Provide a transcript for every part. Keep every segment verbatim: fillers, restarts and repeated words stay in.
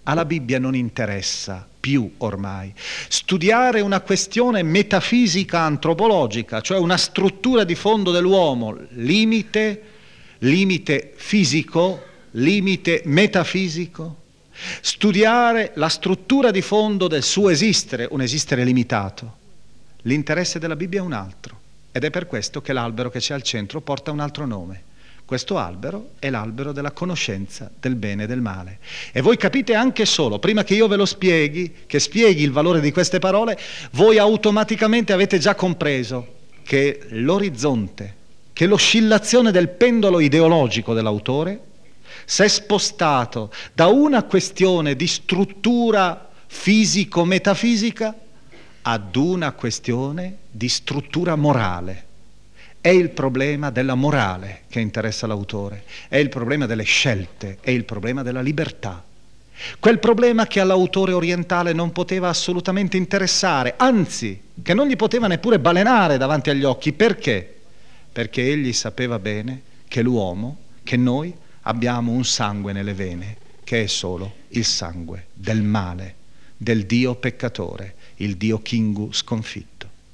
Alla Bibbia non interessa più ormai studiare una questione metafisica antropologica, cioè una struttura di fondo dell'uomo, limite, limite fisico, limite metafisico, studiare la struttura di fondo del suo esistere, un esistere limitato. L'interesse della Bibbia è un altro, ed è per questo che l'albero che c'è al centro porta un altro nome. Questo albero è l'albero della conoscenza del bene e del male. E voi capite anche solo, prima che io ve lo spieghi, che spieghi il valore di queste parole, voi automaticamente avete già compreso che l'orizzonte, che l'oscillazione del pendolo ideologico dell'autore si è spostato da una questione di struttura fisico-metafisica ad una questione di struttura morale. È il problema della morale che interessa l'autore, è il problema delle scelte, è il problema della libertà. Quel problema che all'autore orientale non poteva assolutamente interessare, anzi, che non gli poteva neppure balenare davanti agli occhi. Perché? Perché egli sapeva bene che l'uomo, che noi, abbiamo un sangue nelle vene, che è solo il sangue del male, del Dio peccatore, il Dio Kingu sconfitto.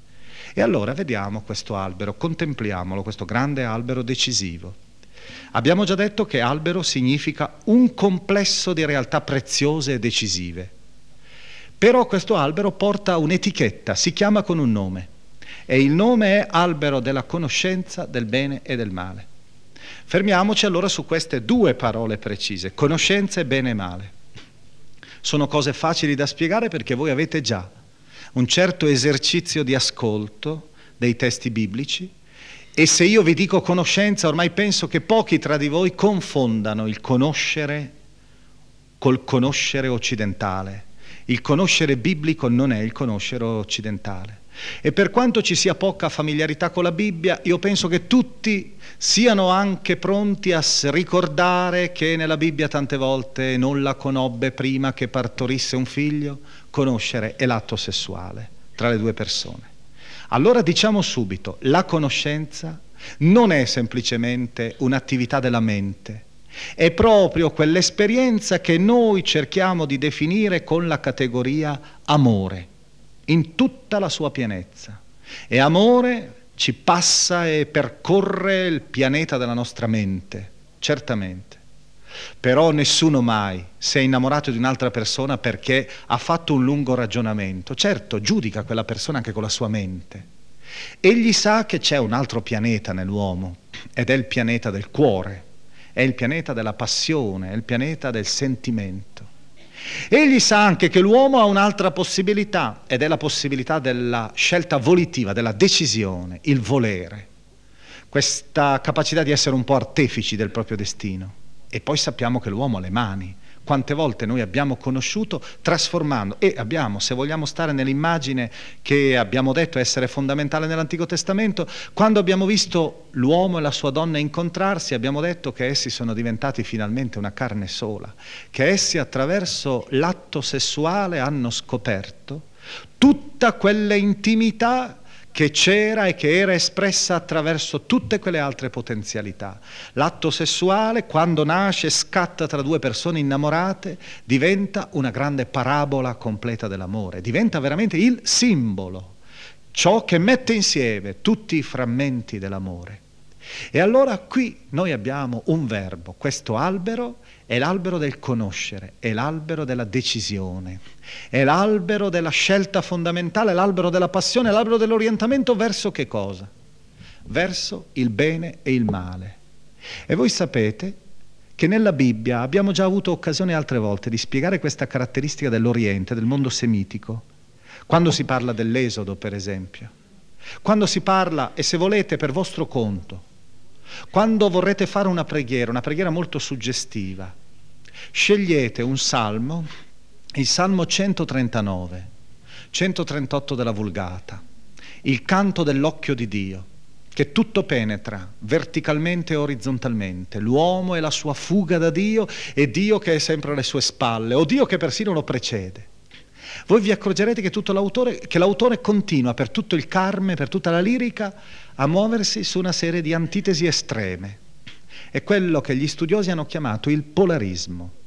E allora vediamo questo albero, contempliamolo, questo grande albero decisivo. Abbiamo già detto che albero significa un complesso di realtà preziose e decisive. Però questo albero porta un'etichetta, si chiama con un nome. E il nome è albero della conoscenza del bene e del male. Fermiamoci allora su queste due parole precise, conoscenza e bene e male. Sono cose facili da spiegare perché voi avete già un certo esercizio di ascolto dei testi biblici, e se io vi dico conoscenza, ormai penso che pochi tra di voi confondano il conoscere col conoscere occidentale. Il conoscere biblico non è il conoscere occidentale. E per quanto ci sia poca familiarità con la Bibbia, io penso che tutti siano anche pronti a ricordare che nella Bibbia tante volte non la conobbe prima che partorisse un figlio. Conoscere è l'atto sessuale tra le due persone. Allora diciamo subito, la conoscenza non è semplicemente un'attività della mente, è proprio quell'esperienza che noi cerchiamo di definire con la categoria amore, in tutta la sua pienezza. E amore ci passa e percorre il pianeta della nostra mente, certamente. Però nessuno mai si è innamorato di un'altra persona perché ha fatto un lungo ragionamento. Certo, giudica quella persona anche con la sua mente. Egli sa che c'è un altro pianeta nell'uomo, ed è il pianeta del cuore, è il pianeta della passione, è il pianeta del sentimento. Egli sa anche che l'uomo ha un'altra possibilità, ed è la possibilità della scelta volitiva, della decisione, il volere, questa capacità di essere un po' artefici del proprio destino. E poi sappiamo che l'uomo ha le mani. Quante volte noi abbiamo conosciuto trasformando, e abbiamo, se vogliamo stare nell'immagine che abbiamo detto essere fondamentale nell'Antico Testamento, quando abbiamo visto l'uomo e la sua donna incontrarsi, abbiamo detto che essi sono diventati finalmente una carne sola, che essi attraverso l'atto sessuale hanno scoperto tutta quella intimità che c'era e che era espressa attraverso tutte quelle altre potenzialità. L'atto sessuale, quando nasce, scatta tra due persone innamorate, diventa una grande parabola completa dell'amore, diventa veramente il simbolo, ciò che mette insieme tutti i frammenti dell'amore. E allora qui noi abbiamo un verbo, questo albero è l'albero del conoscere, è l'albero della decisione, è l'albero della scelta fondamentale, l'albero della passione, l'albero dell'orientamento verso che cosa? Verso il bene e il male. E voi sapete che nella Bibbia abbiamo già avuto occasione altre volte di spiegare questa caratteristica dell'Oriente, del mondo semitico, quando si parla dell'Esodo, per esempio, quando si parla, e se volete per vostro conto, quando vorrete fare una preghiera, una preghiera molto suggestiva, scegliete un salmo, il salmo centotrentanove, centotrentotto della Vulgata, il canto dell'occhio di Dio, che tutto penetra verticalmente e orizzontalmente, l'uomo e la sua fuga da Dio e Dio che è sempre alle sue spalle, o Dio che persino lo precede. Voi vi accorgerete che, tutto l'autore, che l'autore continua per tutto il Carme, per tutta la lirica, a muoversi su una serie di antitesi estreme. È quello che gli studiosi hanno chiamato il polarismo.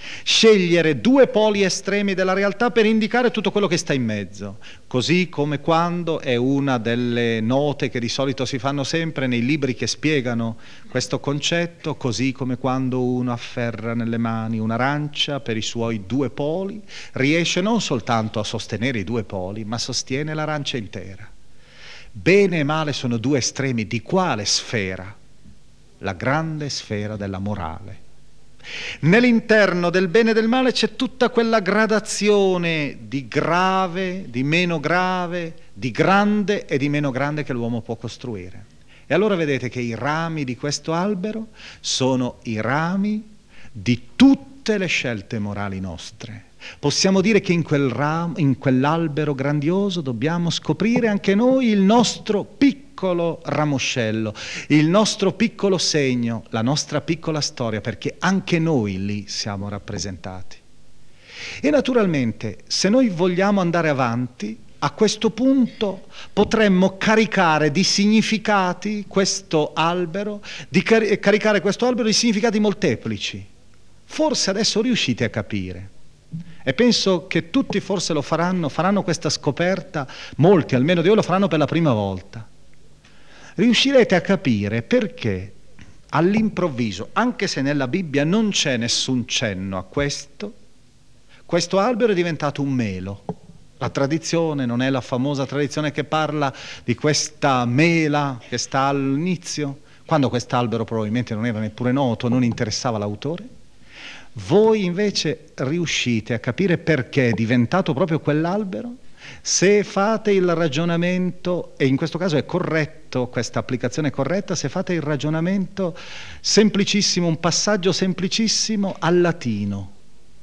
Scegliere due poli estremi della realtà per indicare tutto quello che sta in mezzo, così come quando è una delle note che di solito si fanno sempre nei libri che spiegano questo concetto, così come quando uno afferra nelle mani un'arancia per i suoi due poli, riesce non soltanto a sostenere i due poli, ma sostiene l'arancia intera. Bene e male sono due estremi di quale sfera? La grande sfera della morale. Nell'interno del bene e del male c'è tutta quella gradazione di grave, di meno grave, di grande e di meno grande che l'uomo può costruire. E allora vedete che i rami di questo albero sono i rami di tutte le scelte morali nostre. Possiamo dire che in quel ram- in quell'albero grandioso dobbiamo scoprire anche noi il nostro piccolo ramoscello, il nostro piccolo segno, la nostra piccola storia, perché anche noi lì siamo rappresentati. E naturalmente, se noi vogliamo andare avanti, a questo punto potremmo caricare di significati questo albero, di car- caricare questo albero di significati molteplici. Forse adesso riuscite a capire. E penso che tutti forse lo faranno, faranno questa scoperta, molti almeno di voi lo faranno per la prima volta. Riuscirete a capire perché all'improvviso, anche se nella Bibbia non c'è nessun cenno a questo, questo albero è diventato un melo. La tradizione non è la famosa tradizione che parla di questa mela che sta all'inizio, quando quest'albero probabilmente non era neppure noto, non interessava l'autore. Voi invece riuscite a capire perché è diventato proprio quell'albero? Se fate il ragionamento, e in questo caso è corretto, questa applicazione è corretta, se fate il ragionamento semplicissimo, un passaggio semplicissimo al latino.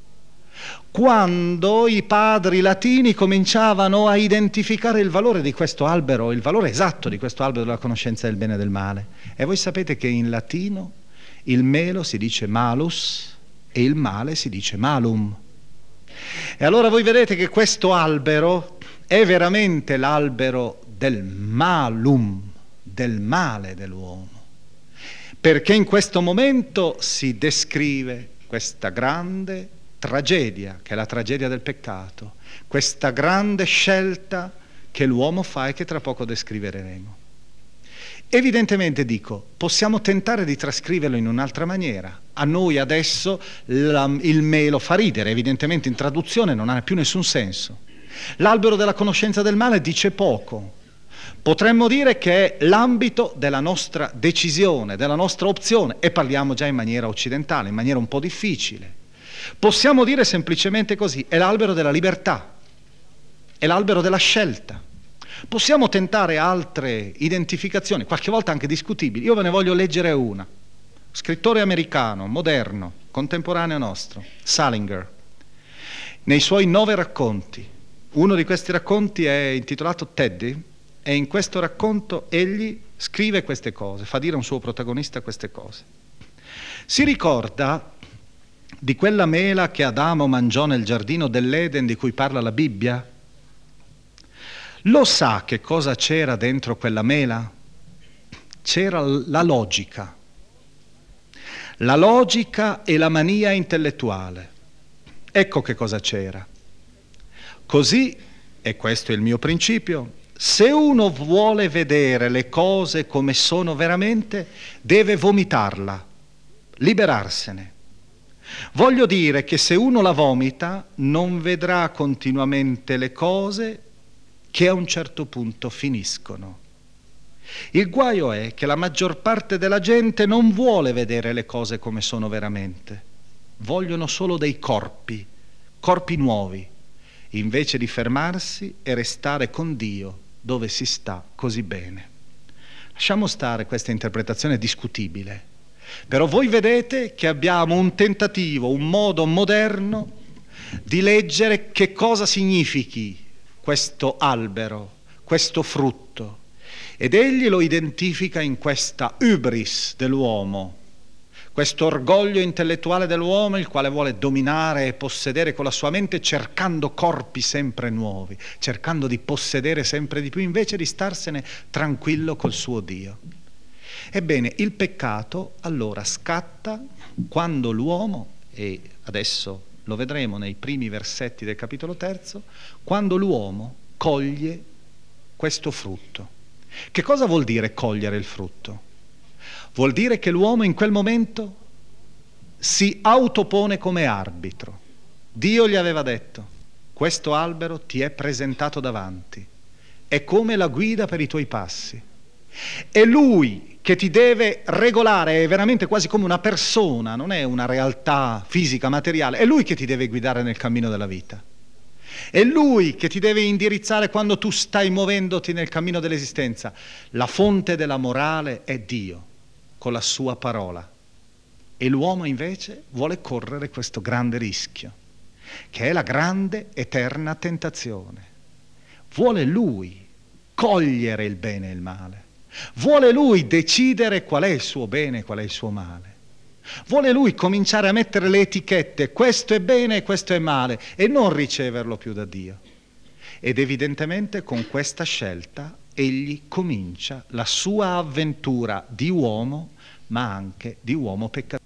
Quando i padri latini cominciavano a identificare il valore di questo albero, il valore esatto di questo albero della conoscenza del bene e del male. E voi sapete che in latino il melo si dice malus, e il male si dice malum. E allora voi vedete che questo albero è veramente l'albero del malum, del male dell'uomo, perché in questo momento si descrive questa grande tragedia, che è la tragedia del peccato, questa grande scelta che l'uomo fa e che tra poco descriveremo. Evidentemente, dico, possiamo tentare di trascriverlo in un'altra maniera. A noi adesso la, il melo fa ridere, evidentemente in traduzione non ha più nessun senso. L'albero della conoscenza del male dice poco. Potremmo dire che è l'ambito della nostra decisione, della nostra opzione, e parliamo già in maniera occidentale, in maniera un po' difficile. Possiamo dire semplicemente così, è l'albero della libertà, è l'albero della scelta. Possiamo tentare altre identificazioni, qualche volta anche discutibili. Io ve ne voglio leggere una. Scrittore americano, moderno, contemporaneo nostro, Salinger. Nei suoi nove racconti, uno di questi racconti è intitolato Teddy, e in questo racconto egli scrive queste cose, fa dire a un suo protagonista queste cose. Si ricorda di quella mela che Adamo mangiò nel giardino dell'Eden di cui parla la Bibbia? Lo sa che cosa c'era dentro quella mela? C'era la logica. La logica e la mania intellettuale. Ecco che cosa c'era. Così, e questo è il mio principio, se uno vuole vedere le cose come sono veramente, deve vomitarla, liberarsene. Voglio dire che se uno la vomita, non vedrà continuamente le cose che a un certo punto finiscono. Il guaio è che la maggior parte della gente non vuole vedere le cose come sono veramente. Vogliono solo dei corpi, corpi nuovi, invece di fermarsi e restare con Dio dove si sta così bene. Lasciamo stare questa interpretazione discutibile, però voi vedete che abbiamo un tentativo, un modo moderno di leggere che cosa significhi questo albero, questo frutto, ed egli lo identifica in questa hybris dell'uomo, questo orgoglio intellettuale dell'uomo, il quale vuole dominare e possedere con la sua mente, cercando corpi sempre nuovi, cercando di possedere sempre di più, invece di starsene tranquillo col suo Dio. Ebbene, il peccato allora scatta quando l'uomo, e adesso lo vedremo nei primi versetti del capitolo terzo, quando l'uomo coglie questo frutto. Che cosa vuol dire cogliere il frutto? Vuol dire che l'uomo in quel momento si autopone come arbitro. Dio gli aveva detto: questo albero ti è presentato davanti, è come la guida per i tuoi passi. È lui che ti deve regolare, è veramente quasi come una persona, non è una realtà fisica, materiale, è lui che ti deve guidare nel cammino della vita. È lui che ti deve indirizzare quando tu stai muovendoti nel cammino dell'esistenza. La fonte della morale è Dio, con la sua parola. E l'uomo invece vuole correre questo grande rischio, che è la grande eterna tentazione. Vuole lui cogliere il bene e il male. Vuole lui decidere qual è il suo bene e qual è il suo male. Vuole lui cominciare a mettere le etichette, questo è bene e questo è male, e non riceverlo più da Dio. Ed evidentemente con questa scelta egli comincia la sua avventura di uomo, ma anche di uomo peccatore.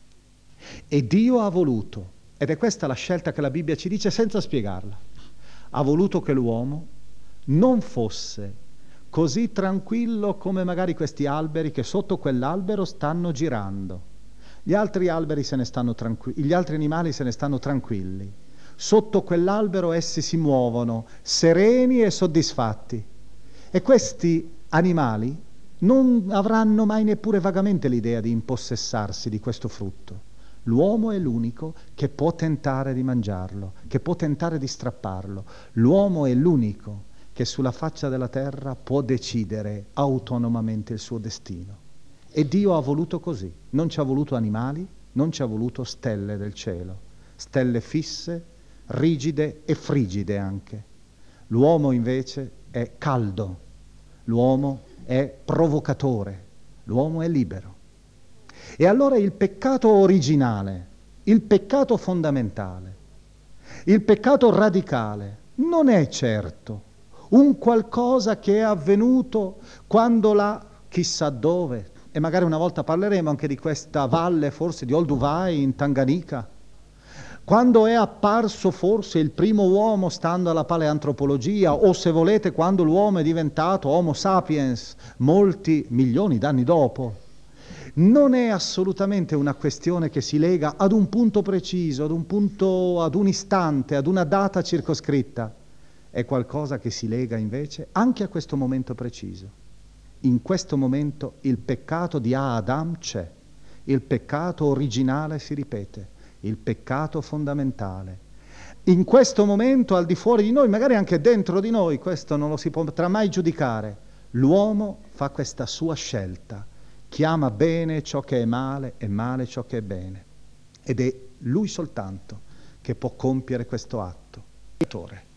E Dio ha voluto, ed è questa la scelta che la Bibbia ci dice senza spiegarla, ha voluto che l'uomo non fosse così tranquillo come magari questi alberi che sotto quell'albero stanno girando. Gli altri alberi se ne stanno tranquilli, gli altri animali se ne stanno tranquilli. Sotto quell'albero essi si muovono sereni e soddisfatti. E questi animali non avranno mai neppure vagamente l'idea di impossessarsi di questo frutto. L'uomo è l'unico che può tentare di mangiarlo, che può tentare di strapparlo. L'uomo è l'unico che sulla faccia della terra può decidere autonomamente il suo destino. E Dio ha voluto così. Non ci ha voluto animali, non ci ha voluto stelle del cielo, stelle fisse, rigide e frigide anche. L'uomo invece è caldo, l'uomo è provocatore, l'uomo è libero. E allora il peccato originale, il peccato fondamentale, il peccato radicale non è certo un qualcosa che è avvenuto quando là, chissà dove, e magari una volta parleremo anche di questa valle, forse di Olduvai in Tanganica, quando è apparso forse il primo uomo stando alla paleantropologia, o se volete quando l'uomo è diventato Homo sapiens molti milioni d'anni dopo. Non è assolutamente una questione che si lega ad un punto preciso, ad un punto, ad un istante, ad una data circoscritta. È qualcosa che si lega invece anche a questo momento preciso. In questo momento il peccato di Adam c'è, il peccato originale si ripete, il peccato fondamentale. In questo momento, al di fuori di noi, magari anche dentro di noi, questo non lo si potrà mai giudicare, l'uomo fa questa sua scelta, chiama bene ciò che è male e male ciò che è bene. Ed è lui soltanto che può compiere questo atto.